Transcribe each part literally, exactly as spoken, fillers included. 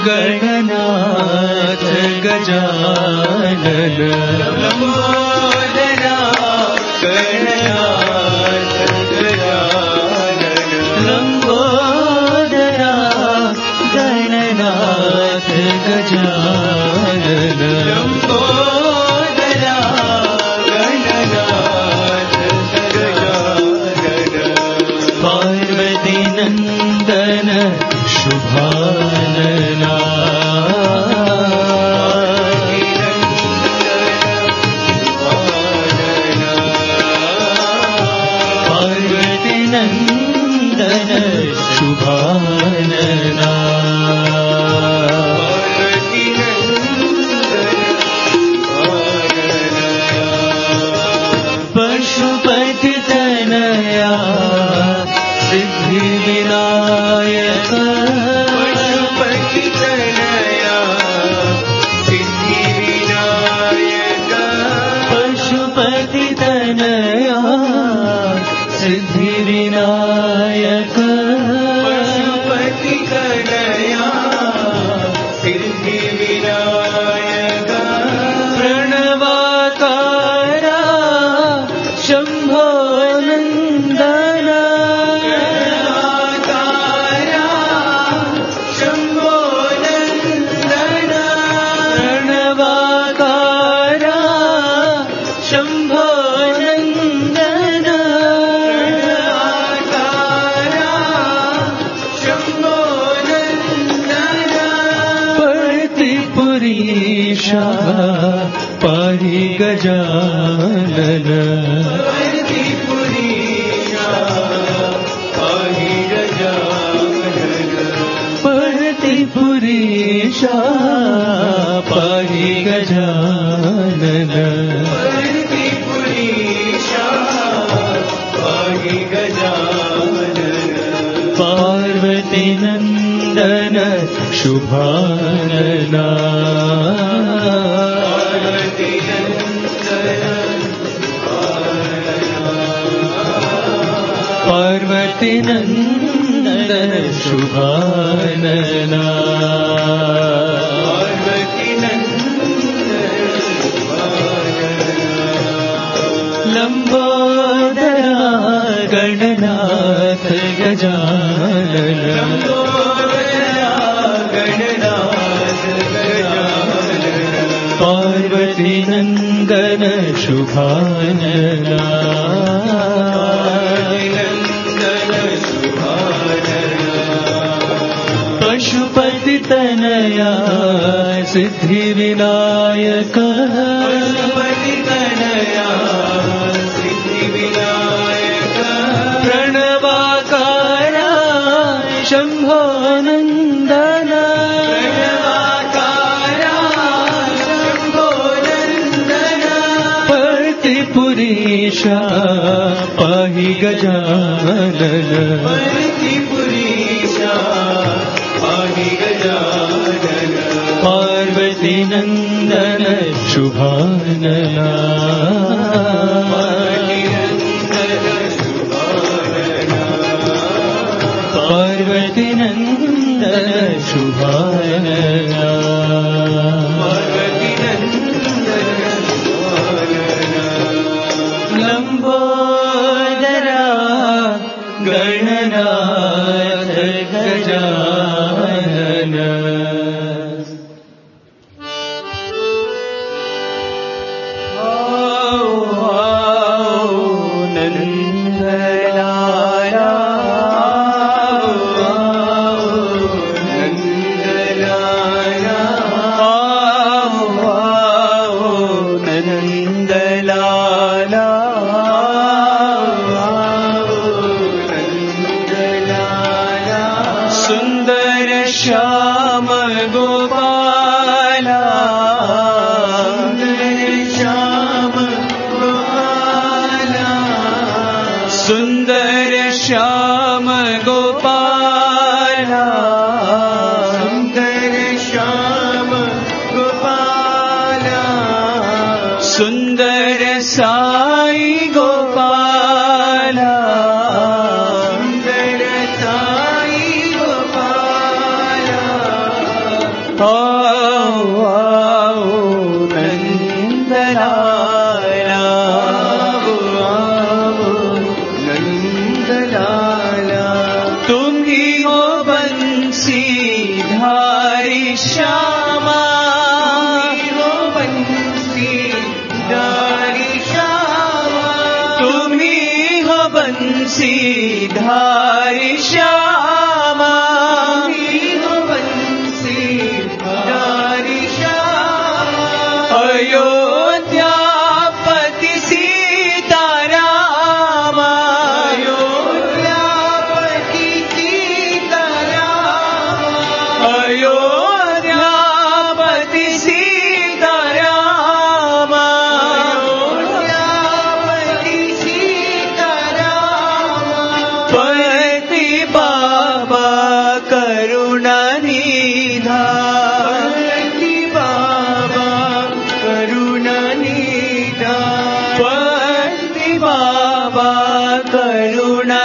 गणनाथ गजानन लंबोदरा गणनाथ गजानन लंबोदरा गणनाथ गजानन लंबोदरा गणनाथ गजानन पार्वती नंदन शुभानना पार्वती नंदन शुभानना पशुपति तनया सिद्धि विनायक पशुपति तनया सिद्धि विनायक पशुपति तनया सिद्धि विनायक पशुपति तनया सिद्धि विनायक प्रणवाकारा शंभो नंदन पाहि गजानन पाहि गजानन परतिपुरीशा पाहि गजानन परतिपुरीशा पाहि गजानन पार्वती नंदन शुभानना पार्वती नंदन शुभानना पार्वती नंदन लंबोदरा गणनाथ गजानन लंबोदरा गणनाथ गजानन पार्वती नंदन शुभानना पशुपति तनया सिद्धि विनायक पशुपति तनया सिद्धि विनायक प्रणवाकारा शंभो नंदन प्रणवाकारा शंभो नंदन परतिपुरीशा पाहि गजानन परतिपुरीशा पाहि गजानन पार्वती नंदन शुभानना पार्वती नंदन शुभानना पार्वती नंदन शुभानना लंबोदरा गणनाथ गजानन श्याम गोपाला श्याम गोपाला सुंदर श्याम गोपाला सुंदर श्याम गोपाला सुंदर साई गोपाला सुंदर साई गोपाला आओ आओ नंदलाला, आओ नंदलाला, तुम ही हो बंसीधारी श्यामा, हो बंसीधारी श्यामा, तुम ही हो बंसीधारी श्यामा, हो बंसीधारी श्यामा, अयोध्यापति सीतारामा, अयोध्यापति सीतारामा, अयोध्यापति सीतारामा, अयोध्यापति सीतारामा, पति बाबा करुणा निधान, पति बाबा करुणा निधान, पति बाबा करुणा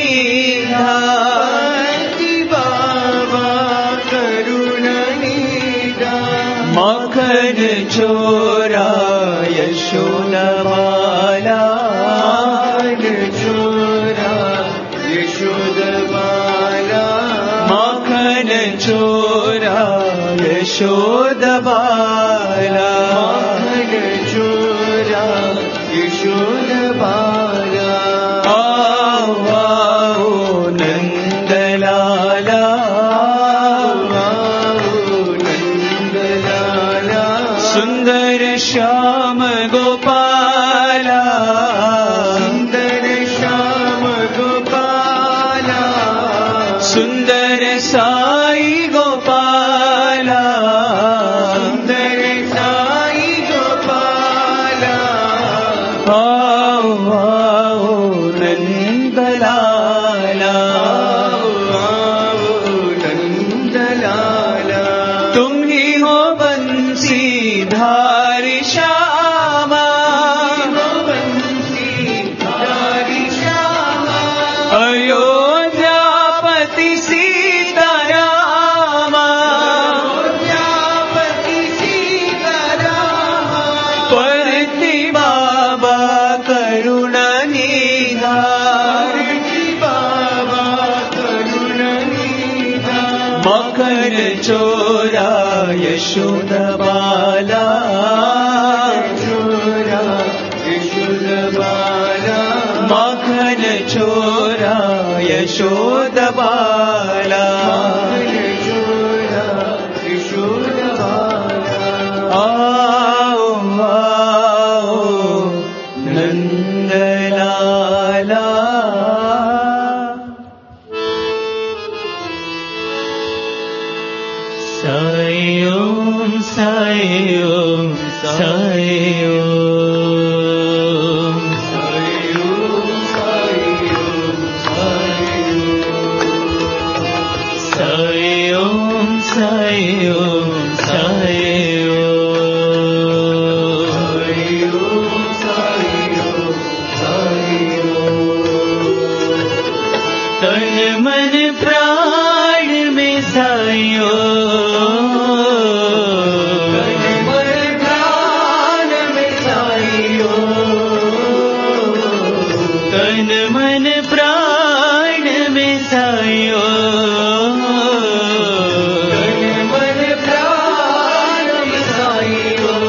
निधान, पति बाबा करुणा निधान, मखन चोरा यशोदा बाला, मखन चोरा यशोदा बाला, मखन चोरा यशोदा बाला, मखन चोरा यशोदा बाला, आओ आओ नंदलाला, आओ नंदलाला, सुंदर श्याम गोपाला, सुंदर श्याम गोपाला, सुंदर साई गोपाला, सुंदर साई गोपाला, आओ आओ नंदलाला, आओ नंदलाला, तुम ही हो बंसीधारी श्यामा, हो बंसीधारी श्यामा, अयोध्यापति सीतारामा, अयोध्यापति सीतारामा, पति बाबा करुणा निधान, पति बाबा करुणा निधान, मखन चोरा यशोदा बाला, चोरा यशोदा बाला, मखन चोरा यशोदा बाला, मखन चोरा यशोदा बाला, आओ आओ नंदलाला, साई ओम साई ओम साई ओम, साई ओम साई ओम साई ओम, साई ओम साई ओम, साई ओम साई ओम, तन मन प्राण में साई ओम, तन मन प्राण में साई ओम, तन मन प्राण में साई ओम, तन मन प्राण में साई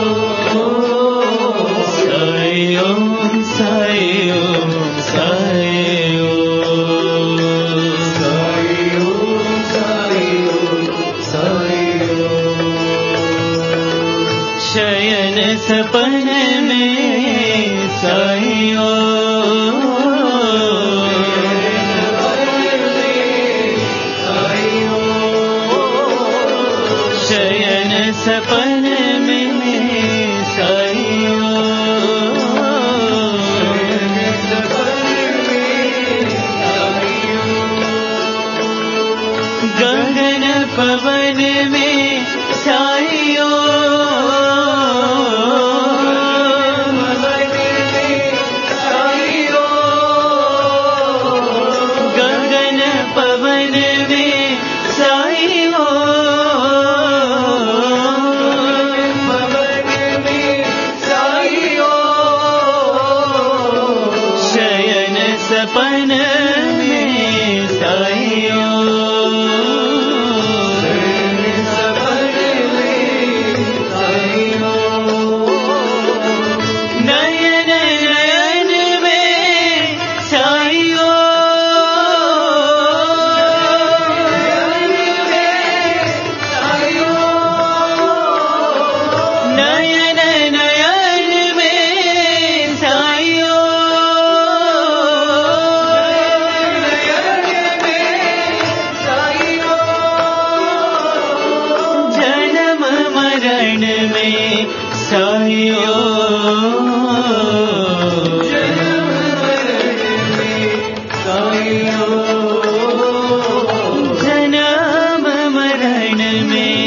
ओम, साई ओम साई ओम साई ओम, साई ओम साई ओम साई ओम, शयन सपन में साई ओम, शयन सपन में साई ओम, गगन पवन में साई ओम, गगन पवन में साई ओम, में साईं जन्म मरण में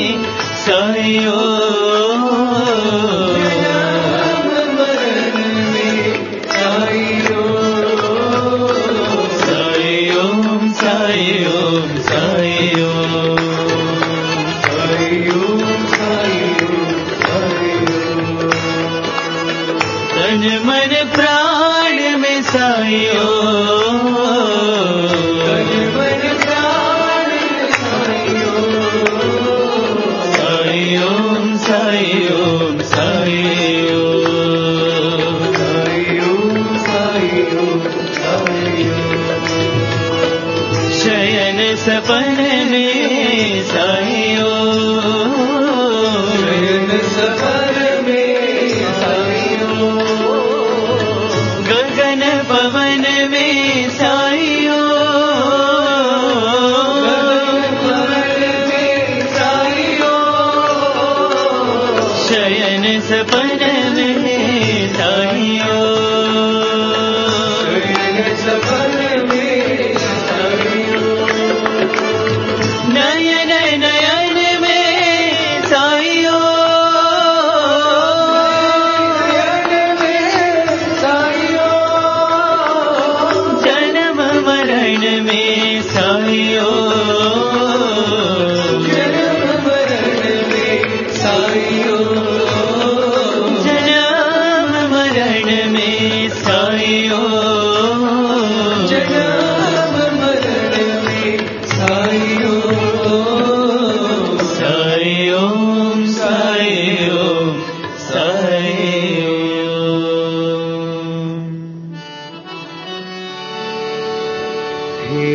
तन मन प्राण में साईं शयन सपन में साईं शयन सपन में साईं गगन पवन में साईं गगन पवन में साईं शयन सपन में साईं शयन सपन नयन नयन में साईं जन्म मरण में साईं जन्म मरण में साईं जन्म मरण में साईं जन्म मरण में साईं हे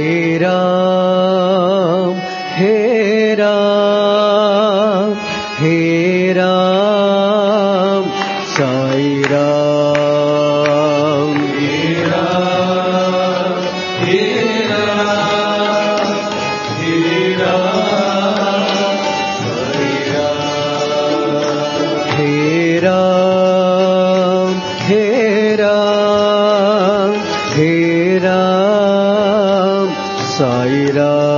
राम हे राम हे राम साईं राम हे राम हे राम हे राम साईं राम हे राम हे राम हे राम साईं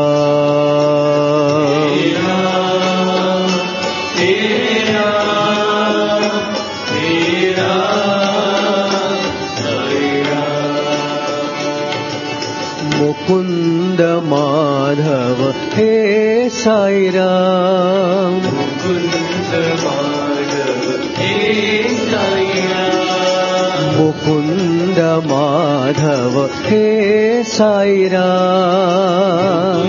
राम हे राम हे राम साईं राम मुकुंद माधव हे साईं राम मुकुंद माधव हे साईं राम मुकुंद माधव हे साईं राम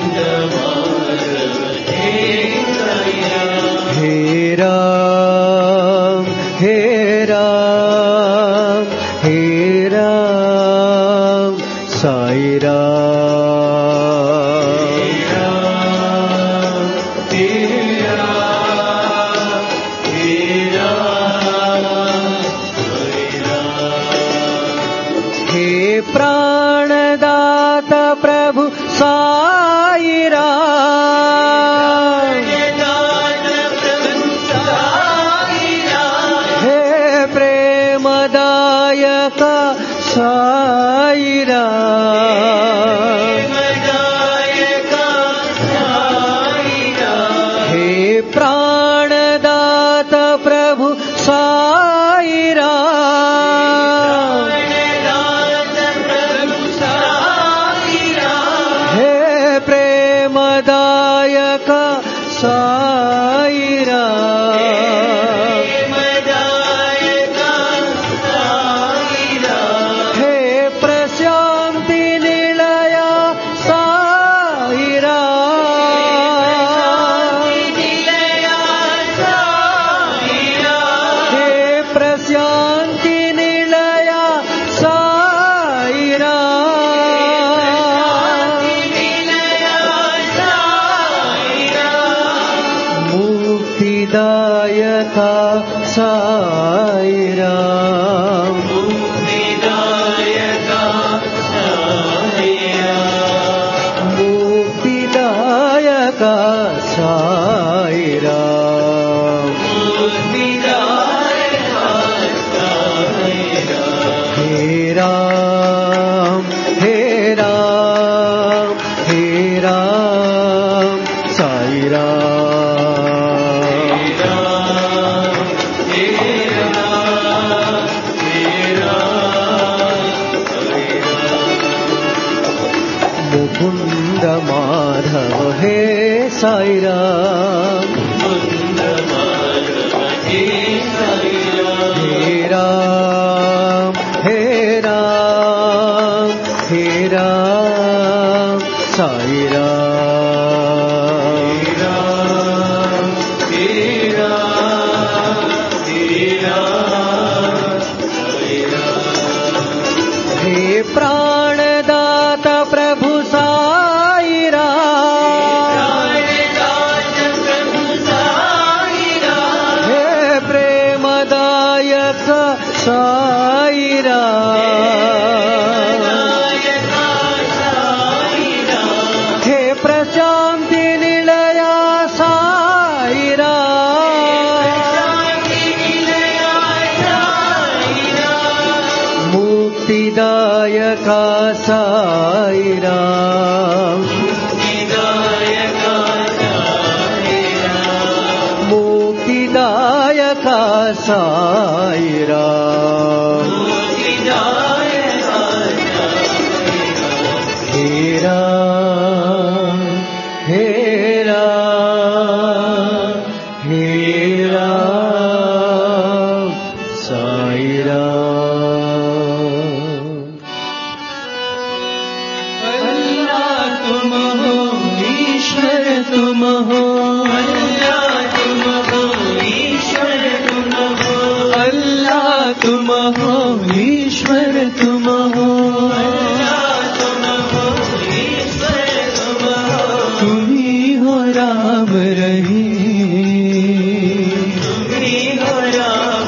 हे राम हे राम हे राम साईं राम हे राम हे राम हे प्राणदाता प्रभु साईं राम हे प्रेमदायक साईं राम हे प्राणदाता प्रभु साईं राम हे प्रेमदायक साईं राम हे प्रशांति निलया साईं राम हे प्रशांति निलया साईं राम मुक्तिदायक साईं राम मुक्तिदायक साईं राम मुकुंद माधव हे साई राम, मुकुंद माधव हे साई राम, हे राम हे राम हे राम साई राम, हे राम हे राम हे राम, हे प्राणदाता प्रभु साई राम, हे प्रेमदायक साई राम, हे प्रशांति निलया साई राम, मुक्तिदायका साई राम, मुक्तिदायका साई राम, हे राम हे राम हे राम साई राम। अल्लाह तुम हो, ईश्वर तुम हो, अल्लाह तुम हो, ईश्वर तुम हो, अल्लाह तुम हो, ईश्वर तुम हो, अल्लाह तुम हो, ईश्वर तुम हो, तुम ही हो राम रहीम, तुम ही हो राम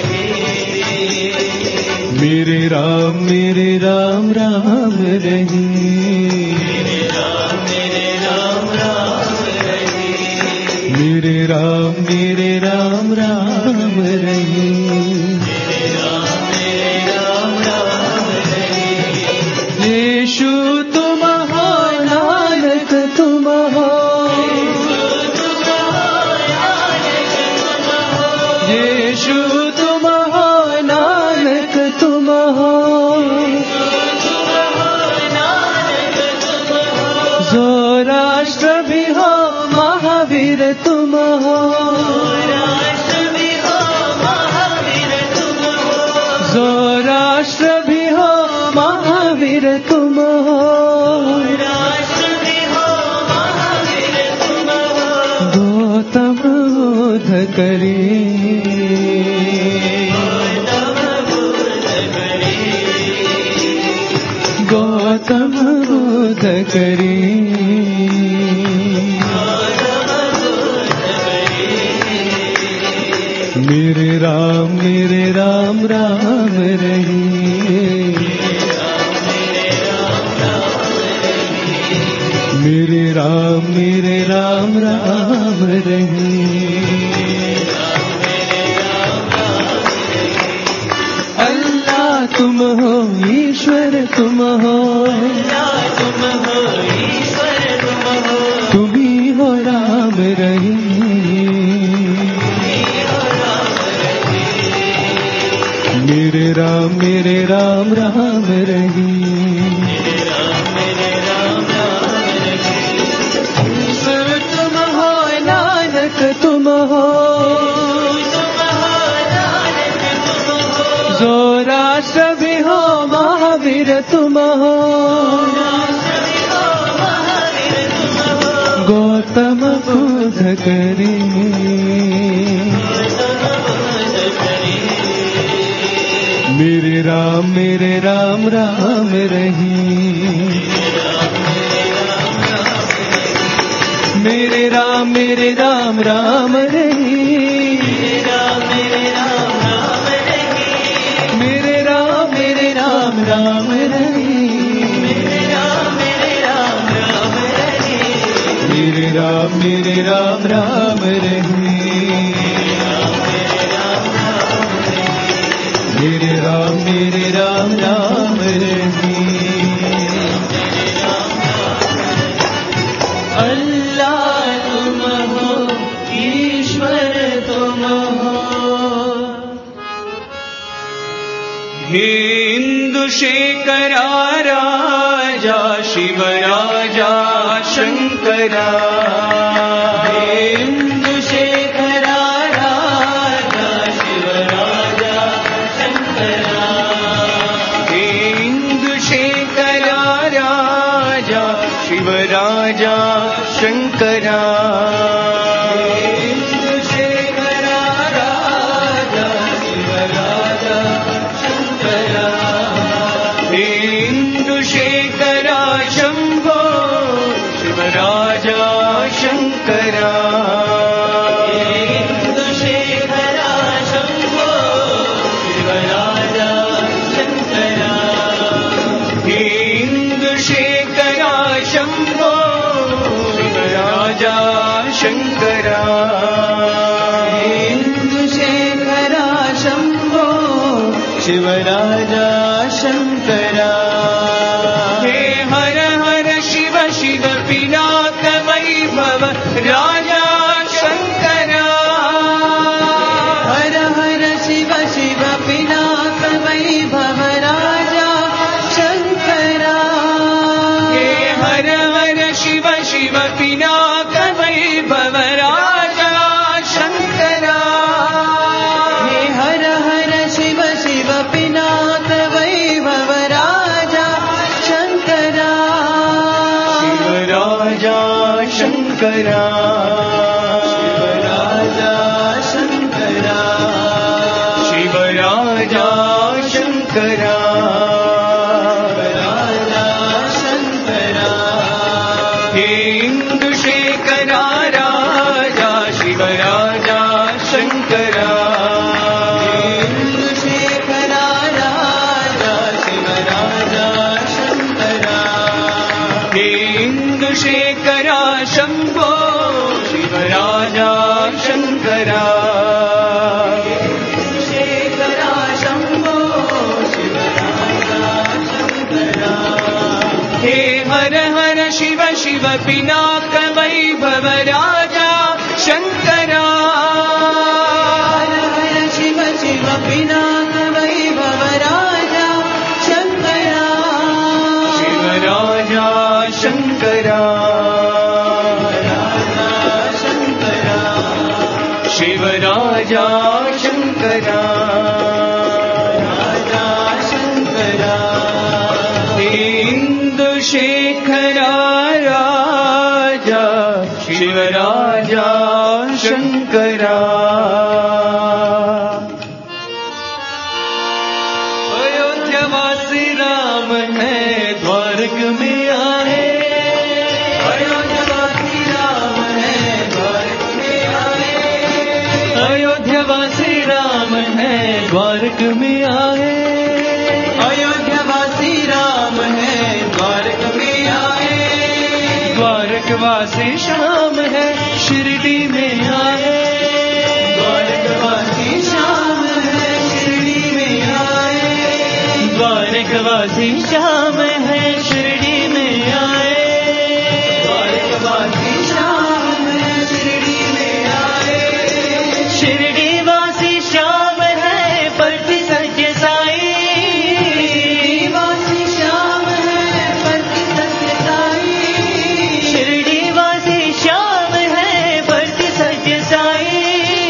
रहीम, मेरे राम मेरे राम राम रहीम, मेरे राम मेरे राम राम रहीम, मेरे राम मेरे राम राम रहीम, मेरे राम मेरे राम राम रहीम, यीशु तुम हो, नानक तुम हो, यीशु तुम हो, नानक तुम हो, ज़ोराष्ट्र भी हो, महावीर तुम हो, ज़ोराष्ट्र भी हो, महावीर तुम हो, गौतम बुद्ध करे, गौतम बुद्ध करे, मेरे राम मेरे राम राम रहीम, मेरे राम मेरे राम राम रहीम, अल्लाह तुम हो, ईश्वर तुम हो, तुम ही हो राम रहीम, मेरे राम मेरे राम राम रहीम, ईश्वर तुम हो, नानक तुम हो, ज़ोराष्ट्र भी हो, महावीर तुम हो, गौतम बुद्ध करे, मेरे राम मेरे राम राम रहीम, मेरे राम मेरे राम राम रहीम, मेरे राम मेरे राम राम रहीम, मेरे राम मेरे राम राम रहीम, मेरे राम मेरे राम राम रहीम, अल्लाह तुम हो, हे इंदुशेखरा राजा शिव राजा शंकरा हे इंदुशेखरा राजा शिव राजा शंकरा हे इंदुशेखरा राजा शिव राजा शंकरा इंदुशेखरा शंभो शिव राजा शंकरा इंदुशेखरा शंभो शिव राजा शंकरा इंदुशेखरा शंभो शिव राजा शंकरा इंदुशेखरा शंभो शिव राजा शंकरा हे हर हर शिव शिव पिनाक वैभव राजा शंकरा हर हर शिव शिव पिनाक वैभव राजा शंकरा हे हर हर शिव शिव पिनाक वैभव राजा शंकरा हे हर हर शिव शिव पिनाक वैभव राजा शंकरा शिव राजा शंकरा शिव राजा शंकरा हे इंदुशेखरा राजा शिव राजा शंकरा इंदुशेखरा राजा शिव राजा शंकरा हे इंदुशेखरा शंभो शिव राजा शंकरा शेखरा शंभो शिव राजा शंकरा हे हर हर शिव शिव पिनाक वैभव राजा शंकरा हर हर शिव शिव पिनाक वैभव राजा शंकरा शिव राजा शंकरा राजा शंकरा शिव राजा शंकरा राजा शंकरा इंदुशेखरा राजा शिव राजा शंकरा अयोध्यावासी राम है द्वारक में आए अयोध्यावासी राम है द्वारक में आए अयोध्यावासी राम है द्वारक में आए अयोध्यावासी राम है द्वारक में आए द्वारकवासी श्याम है शिरडी में आए द्वारकवासी श्याम है शिरडी में आए द्वारकवासी श्याम है शिरडी में आए द्वारकवासी श्याम है शिरडी में आए शिरडी वासी श्याम है परति सत्य साई वासी श्याम है परति सत्य साई शिरडी वासी श्याम है परति सत्य साई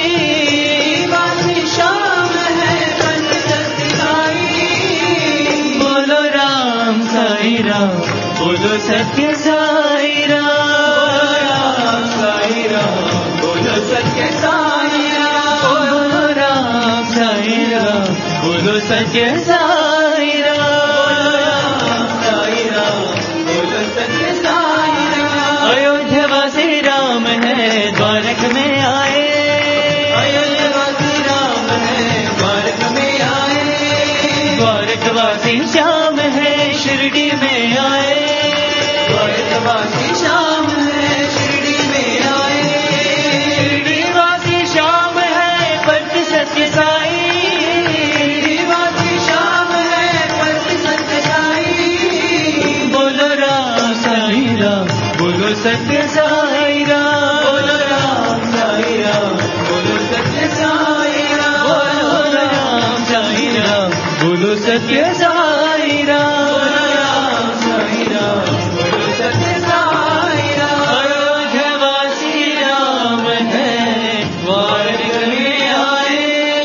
वासी श्याम है परति सत्य साई बोलो राम साई राम बोलो सत्य साई राम साई राम बोलो सत्य साई राम बोलो राम साई राम बोलो सत्य साई राम साई राम बोलो सत्य साई राम अयोध्यावासी राम है द्वारक में आए अयोध्यावासी राम है द्वारक में आए द्वारकवासी श्याम है शिरडी में आए द्वारकवासी श्याम है शिरडी में आए शिरडी वासी श्याम है परति सत्य साई वासी श्याम है परति सत्य साई बोलो राम साई राम बोलो सत्य साई राम बोलो राम साई राम बोलो सत्य साई राम बोलो राम साई राम बोलो सत्य सत्य साई राम, साई राम बोलो सत्य साई राम। अयोध्यावासी राम है द्वारक में आए।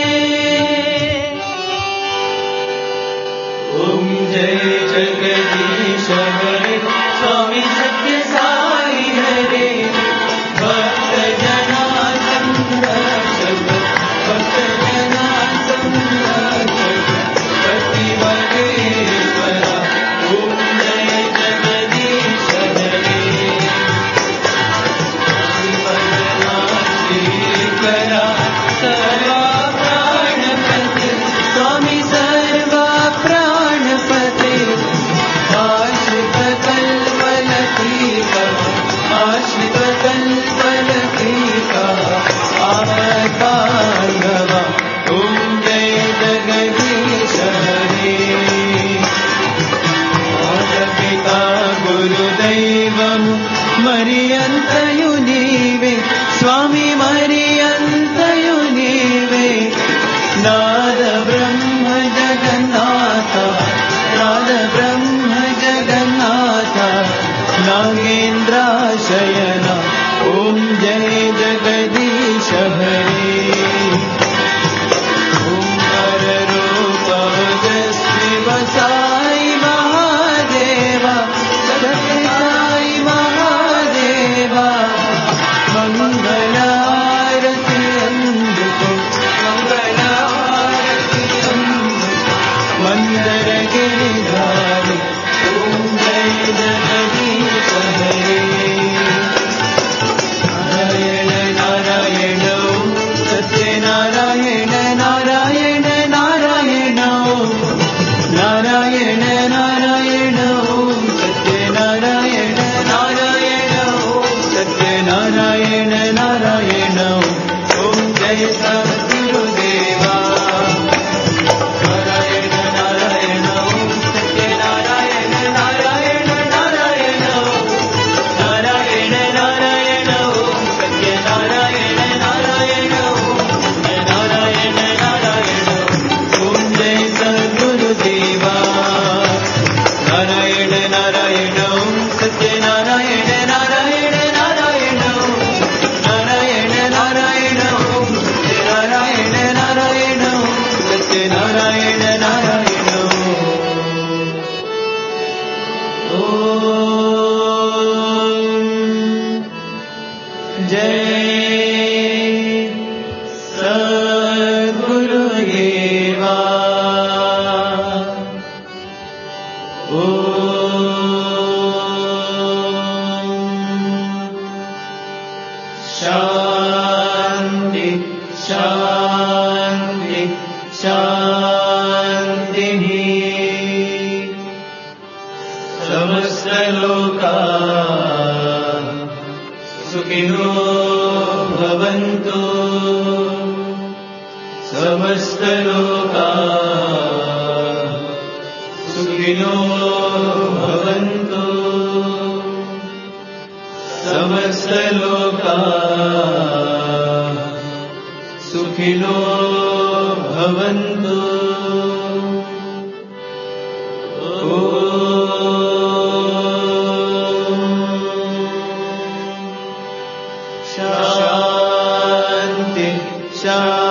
ओम जय जगदीश हरे स्वामी सत्य साई हरे। भक्त जना संरक्षक, भक्त जना संरक्षक, प्रतिवरेश्वरा। ओम जय जगदीश हरे। श्रीकरा सर्वा प्राणपते, स्वामी सर्वा प्राणपते। आश्रित कल्पलतिका, आश्रित कल्पलतिका, आपद्बान्धवा। ओम जय जगदीश हरे। माता गुरुदैवं मरियन्तयु नीवे, स्वामी मरियन्तयु नीवे। नाद ब्रह्म जगन्नाथ, नाद ब्रह्म जगन्नाथ, नागेन्द्राशयना। ओम जय जगदीश हरे। ओंकार रूप ओजस्वी साई महादेवा, सत्य साई महादेवा। मंगल आरती अंधको, मंगल आरती अंधको, मंदर गिरिधारी। ओम जय जगदीश हरे। नारायण नारायण सत्य नारायण, नारायण नारायण, नारायण नारायण सत्य नारायण, नारायण सत्य नारायण, नारायण। ओम जय सद्गुरुदेवा। नारायण नारायण सत्य नारायण, नारायण नारायण, नारायण नारायण सत्य नारायण, नारायण नारायण नारायण। ओम जय सद्गुरुदेवा। नारायण नारायण सत्य नारायण, नारायण नारायण, नारायण नारायण, नारायण नारायण सत्य नारायण, नारायण। ओम जय सद्गुरुदेवा। शांति शांति शांतिः। समस्त लोका सुखिनो भवन्तु, समस्त लोका सुखिनो भवन्तु, समस्त लोका सुखिनो भवन्तु। शांति शांति